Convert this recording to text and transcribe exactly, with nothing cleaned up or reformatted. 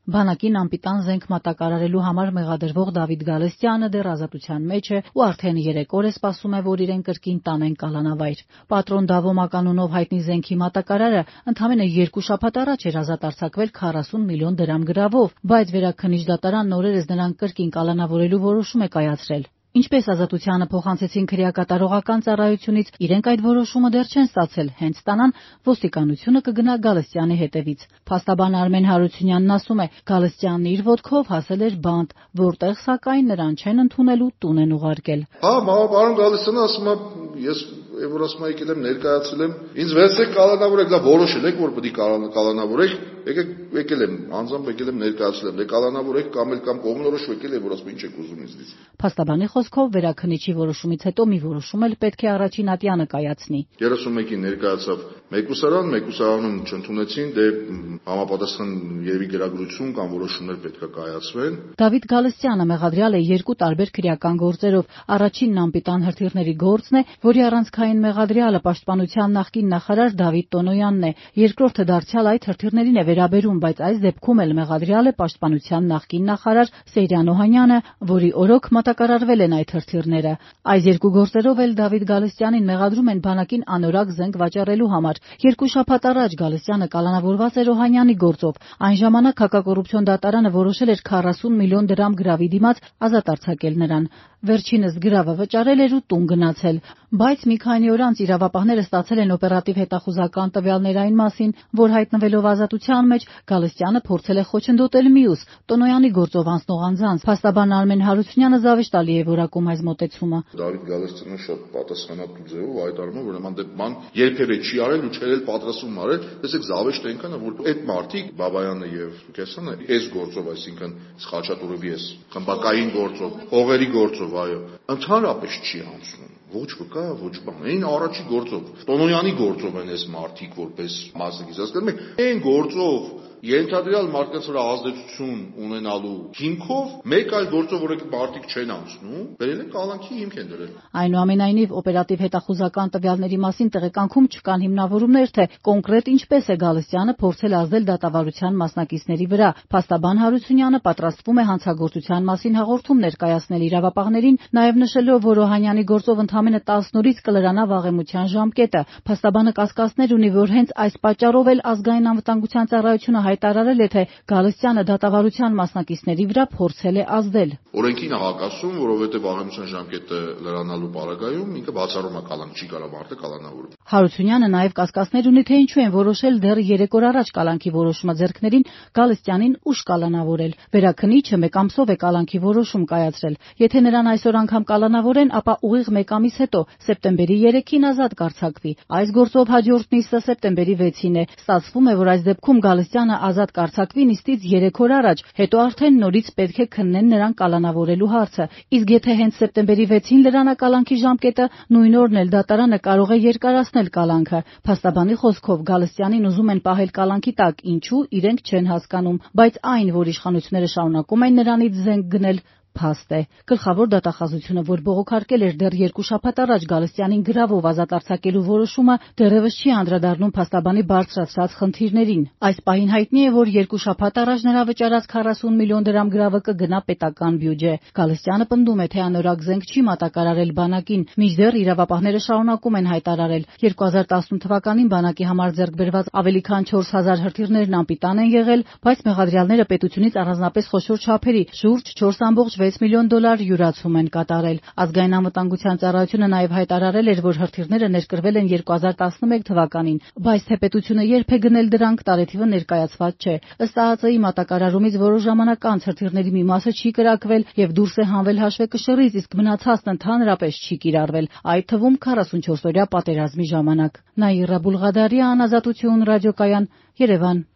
Բանակին անպիտան զենք մատակարարելու համար մեղադրվող Դավիթ Գալստյանը դեռ ազատության մեջ է ու արդեն երեք օր է սպասում է, որ իրեն կրկին տանեն կալանավայր։ Պատրոն Դավոմակ անունով հայտնի զենքի մատակարարը ընդամենը երկու շաբաթ առաջ էր ազատ արձակվել քառասուն միլիոն դրամ գրավով, բայց Վերաքննիչ դատարանն օրերս նրան կրկին կալանավորելու որոշում է կայացրել։ Ինչպես ազատությանը փոխանցեցին քրեակատարողական ծառայությունից, իրենք այդ որոշումը դեռ չեն ստացել, հենց ստանան ոստիկանությունը կգնա Գալստյանի հետևից։ Փաստաբան Արմեն Հարությունյանն ասում է, Գալստյանն իր ոտքով հասել էր բանտ, որտեղ սակայն նրան չեն ընդունելու տուն են ուղարկել։ Հա, պարոն Գալստյանը ասում է, ես որ ասում եկել եմ ներկայացել եմ, ինձ վերցրեք կալանավորեք, դա որոշել եք, որ պետք է կալանավորեք, եկեք եկել եմ, անձամբ եկել եմ ներկայացել եմ, դե կալանավորեք կամ էլ կամ կողմնորոշ եկել է, որ ասում ինչ եք ուզում ինձնից։ Փաստաբանի խոսքով Վերաքննիչի որոշումից հետո մի որոշում էլ պետք է առաջին ատյանը կայացնի։ երեսունմեկին ներկայացավ մեկուսարան, մեկուսարանում չընդունեցին, դե համապատասխան երևի գրագրություն կամ որոշումներ պետք է կայացվեն։ Դավիթ Գալստյանը մեղադրյալ է երկու տարբեր քրեական գործերով։ Առաջինն անպիտան հրթիռների գործն է, որի առանցքային մեղադրյալը պաշտպանության նախկին նախարար Դավիթ Տոնոյանն է։ Երկրորդը դարձյալ այդ հրթիռներին է վերաբերում, բայց այս դեպքում էլ մեղադրյալ է պաշտպանության նախկին նախարար Սեյրան Օհանյանը, որի օրոք մատակարարվել են այդ հրթիռները։ Այս երկու գործերով էլ Դավիթ Գալստյանին մեղադրում են բանակին անորակ զենք վաճառելու համար։ Երկու շաբաթ առաջ Գալստյանը կալանավորված էր Օհանյանի գործով։ Այն ժամանակ հակակոռուպցիոն դատարանը որոշել էր քառասուն միլիոն դրամ գրավի դիմաց ազատ արձակել նրան։ Վերջինս գրավը վճարել էր ու տուն գնացել։ Բայց մի քանի օր անց իրավապահները ստացել են օպերատիվ հետախուզական տվյալներ այն մասին, որ հայտնվելով ազատության մեջ Գալստյանը փորձել է խոչընդոտել մյուս Տոնոյանի գործով անցնող անձանց։ Փաստաբան Արմեն Հարությունյանը զավեշտալի է որակում այս մոտեցումը։ Դավիթ Գալստյանը շատ պատասխանատու ձևով հայտարարում է, որ նման դեպքում երբևէ չի արել ու չէր էլ պատրաստվում արել։ Տեսեք, զավեշտ այնքան է, որ այդ մարդիկ Բաբայանը եւ Կեսանը այս գործով, այսինքն Խաչատուրովի էս խմբակային գործով, հողերի գործով, այո, ընդհանրապես չի անցնում։ Ոչ վկա, ոչ բան։ Այն առաջի գործով, Տոնոյանի գործով են այս մարդիկ որպես մասնակից, հասկանում եք, այն գործով ենթադրյալ մարդկանց վրա ազդեցություն ունենալու հիմքով մեկ այլ գործով, որ մարդիկ չեն անցնում, բերել են կալանքի հիմք են դրել։ Այնուամենայնիվ օպերատիվ հետախուզական տվյալների մասին տեղեկանքում չկան հիմնավորումներ, թե կոնկրետ ինչպես է Գալստյանը փորձել ազդել դատավարության մասնակիցների վրա։ Փաստաբան Հարությունյանը պատրաստվում է հանցագործության մասին հաղորդում ներկայացնել իրավապահներին, նաև նշելով, որ Օհանյանի գործով ընդամենը տասն օրից կլրանա վաղեմության ժամկետը։ Փաստաբանը կասկածներ ունի, որ հենց այս պատճառով էլ ազգային անվտանգության ծառայությունը հայտարարել է, թե Գալստյանը դատավարության մասնակիցների վրա փորձել է ազդել։ Օրենքին է հակասում, որովհետև վաղեմության ժամկետը լրանալու պարագայում ինքը բացառում է կալանք, չի կարող մարդը կալանավորել։ Հարությունյանը նաև կասկածներ ունի, թե ինչու են որոշել դեռ երեք օր առաջ կալանքի որոշումը ձեռքներին Գալստյանին ուշ կալանավորել։ Վերաքննիչը մեկ ամսով է կալանքի որոշում կայացրել։ Եթե նրան այսօր անգամ կալանավորեն, ապա ուղիղ մեկ ամիս հետո սեպտեմբերի երեքին ազատ կարձակվի։ Այս գործով հաջորդ նիստը սեպտեմբերի վեցին է։ Ստացվում է, որ այս դեպքում Գալստյանը ազատ կարձակվի նիստից երեք օր առաջ, հետո արդեն նորից պետք է քննեն նրան կալանավորելու հարցը։ Իսկ եթե հենց սեպտեմբերի վեցին լրանա կալանքի ժամկետը, նույն օրն էլ դատարանը կարող է երկարացնել կալանքը։ Փաստաբանի խոսքով Գալստյանին ուզում են պահել կալանքի տակ, ինչու իրենք չեն հասկանում, բայց այն, որ իշխանությունները շարունակում են նրանից զենք գնել, փաստ է։ Գլխավոր դատախազությունը, որ բողոքարկել էր դեռ երկու շաբաթ առաջ Գալստյանին գրավով ազատ արձակելու որոշումը, դեռևս չի անդրադառնում փաստաբանի բարձրացրած խնդիրներին։ Այս պահին հայտնի է, որ երկու շաբաթ առաջ նրա վճարած քառասուն միլիոն դրամ գրավը կգնա պետական բյուջե։ Գալստյանը պնդում է, թե անորակ զենք չի մատակարարել բանակին, մինչդեռ իրավապահները շարունակում են հայտարարել։ երկու հազար տասնութ թվականին բանակի համար ձեռք բերված ավելի քան չորս հազար հրթիռներն անպիտան են եղել, բայց մեղադրյալները պետությունից առանձնապես խոշոր չափերի՝ շուրջ չորս կόμμα վեց միլիոն դոլար յուրացում են կատարել։ Ազգային անվտանգության ծառայությունը նաև հայտարարել էր, որ հրթիռները ներկրվել են երկու հազար տասնմեկ թվականին, բայց թե պետությունը երբ է գնել դրանք, տարեթիվը ներկայացված չէ։ Ըստ ԱԱԾ-ի մատակարարումից որոշ ժամանակ անց հրթիռների մի մասը չի կրակվել եւ դուրս է հանվել հաշվեկշռից, իսկ մնացածն ընդհանրապես չի կիրառվել, այդ թվում քառասունչորս օրյա պատերազմի ժամանակ։ Նաիրա Բուլղադարյան, Ազատություն ռադիոկայան, Երևան։